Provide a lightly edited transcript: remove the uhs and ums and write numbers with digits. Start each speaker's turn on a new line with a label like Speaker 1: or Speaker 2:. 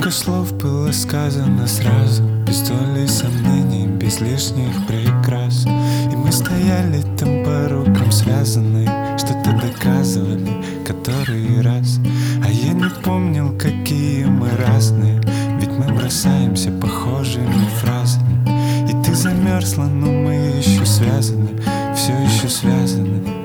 Speaker 1: Сколько слов было сказано сразу, без доли сомнений, без лишних прикрас. И мы стояли там по рукам связанные, что-то доказывали который раз. А я не помнил, какие мы разные, ведь мы бросаемся похожими фразами. И ты замерзла, но мы еще связаны, все еще связаны.